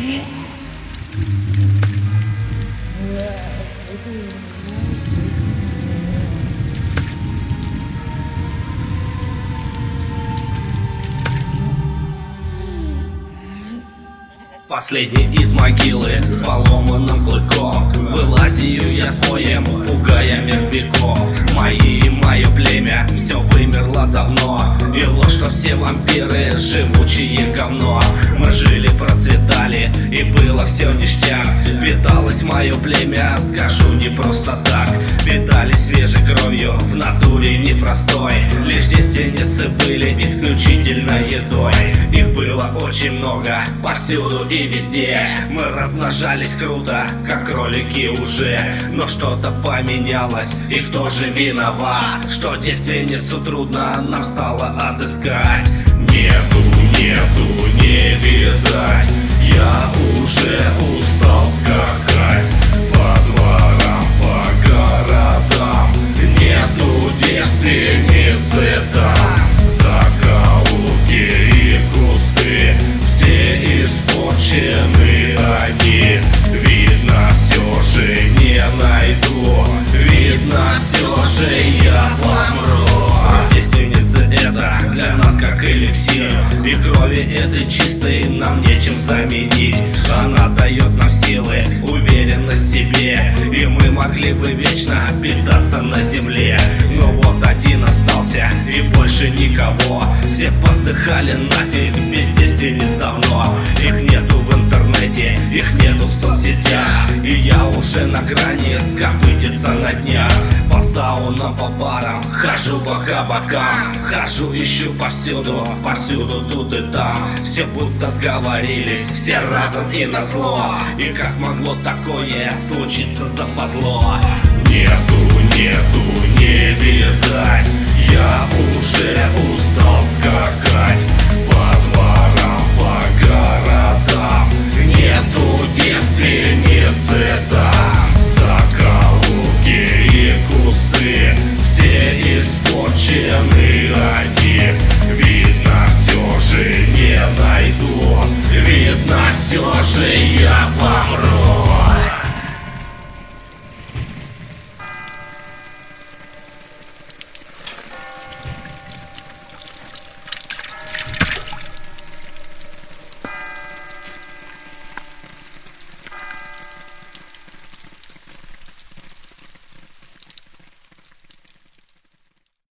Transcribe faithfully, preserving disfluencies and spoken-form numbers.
Последний из могилы с поломанным клыком, вылазию я с боем, пугая мертвяков. Мои и мое племя все вымерло давно, и ложь, что все вампиры живучие говно. Мы жили, процветали, и было все ништяк. Питалось мое племя, скажу, не просто так. Питались свежей кровью, в натуре непростой. Лишь девственницы были исключительно едой. Их было очень много, повсюду и везде. Мы размножались круто, как кролики уже. Но что-то поменялось, и кто же виноват, что девственницу трудно нам стало отыскать? Нету, нету, не видать. Я уже устал скакать по дворам, по городам. Нету девственницы там. Закоулки и кусты все испорчены они. Видно, все же не найду. Видно, все же я помру. Девственница это для нас как эликсир, и крови этой чистой нам нечем заменить. Она дает нам силы, уверенность в себе, и мы могли бы вечно питаться на земле. Но вот один остался, и больше никого. Все постыхали нафиг, без девственниц давно. Их нету в интернете, их нету в соцсетях, и я уже на грани скопытиться на днях. По саунам, по барам, хожу по кабакам, хожу, ищу повсюду, повсюду, тут и там. Все будто сговорились, все разом и назло. И как могло такое случиться западло? Нету, нету, не видать. Я уже устал скакать по дворам, по городам. Нету девственницы там. Закоулки и кусты все испорчены они. Видно, все же не найду. Видно, все же я помру.